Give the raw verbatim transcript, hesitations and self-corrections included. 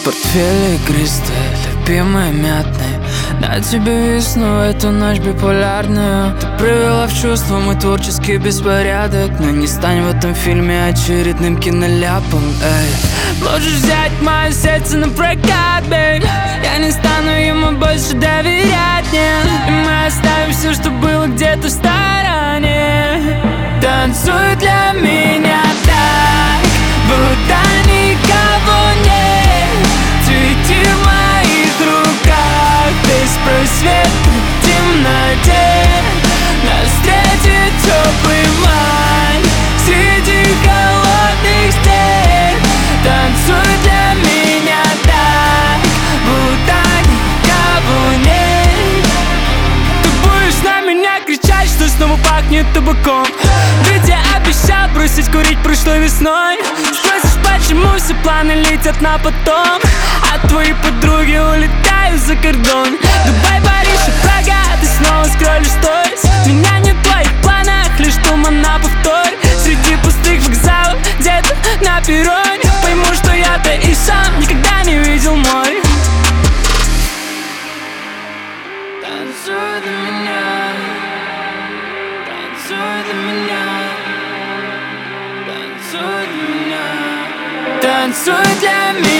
портфеле игристые, любимые мятные. На тебе весну, эту ночь биполярную. Ты привела в чувство мой творческий беспорядок. Но не стань в этом фильме очередным киноляпом, эй. Можешь взять мое сердце на прокат, бейб. Я не стану ему больше доверять, нет. И мы оставим все, что было где-то в стороне. Танцуй для меня так, будто никого нет. Цвети в моих руках, беспросветной темноте. Нас встретит теплый май среди холодных стен. Танцуй для меня так, будто никого нет. Ты будешь на меня кричать, что снова пахнет табаком. Ведь я обещал бросить курить прошлой весной. Спросишь, почему все планы летят на потом, а твои подруги улетают за кордон. Дубай, Париж и Прага, ты снова скроллишь сторис. Меня нет в твоих планах, лишь туман на повтор. Среди пустых вокзалов, где-то на перроне. Пойму, что я-то и сам никогда не видел море. Танцуй для меня, танцуй для меня, танцуй для меня, танцуй для меня.